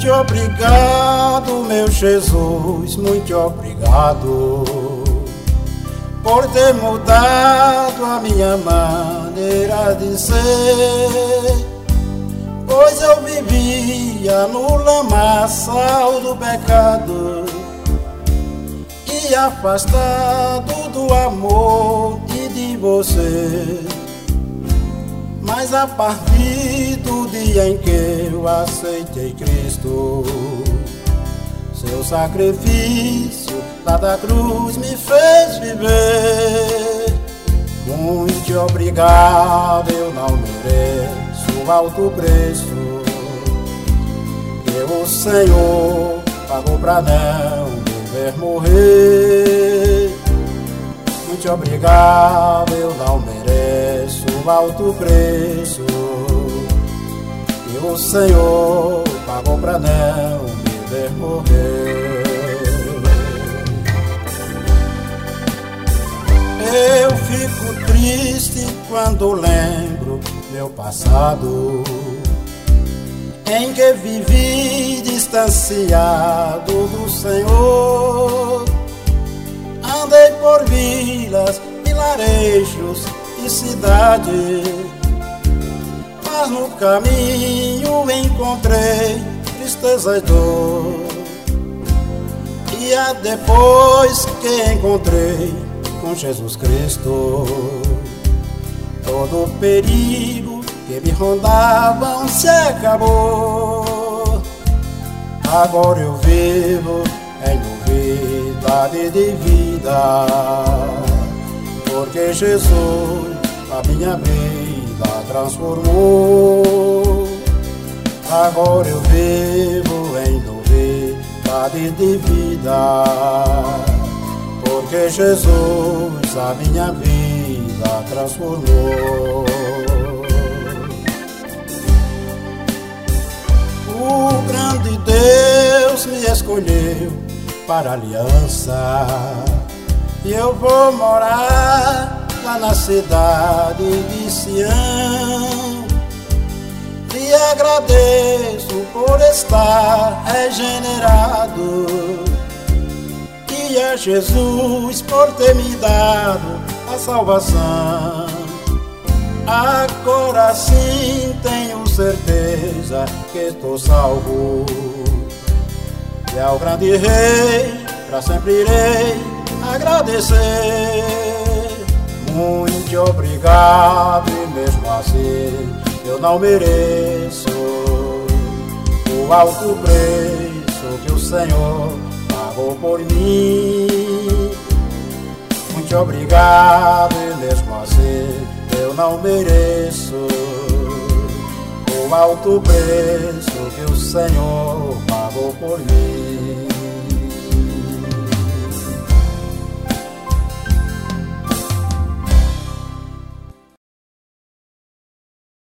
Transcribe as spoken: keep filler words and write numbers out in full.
Muito obrigado, meu Jesus, muito obrigado por ter mudado a minha maneira de ser, pois eu vivia no lamaçal do pecado e afastado do amor e de você. Mas a partir do dia em que eu aceitei Cristo, seu sacrifício lá da cruz me fez viver. Muito obrigado, eu não mereço o alto preço que o Senhor pagou pra não me ver morrer. Muito obrigado, eu não mereço o alto preço que o Senhor pagou pra não me ver morrer. Eu fico triste quando lembro meu passado, em que vivi distanciado do Senhor. Andei por vilas, vilarejos e cidades, mas no caminho encontrei tristeza e dor. E é depois que encontrei com Jesus Cristo, todo o perigo que me rondavam se acabou. Agora eu vivo em novidade de vida, porque Jesus a minha vida transformou. Agora eu vivo em novidade de vida, porque Jesus a minha vida transformou. O grande Deus me escolheu para a aliança, e eu vou morar lá na cidade de Sião. E agradeço por estar regenerado, e a Jesus por ter me dado a salvação. Agora sim tenho certeza que estou salvo, e ao grande Rei pra sempre irei agradecer. Muito obrigado, e mesmo assim eu não mereço o alto preço que o Senhor pagou por mim. Muito obrigado, e mesmo assim eu não mereço o alto preço que o Senhor pagou por mim.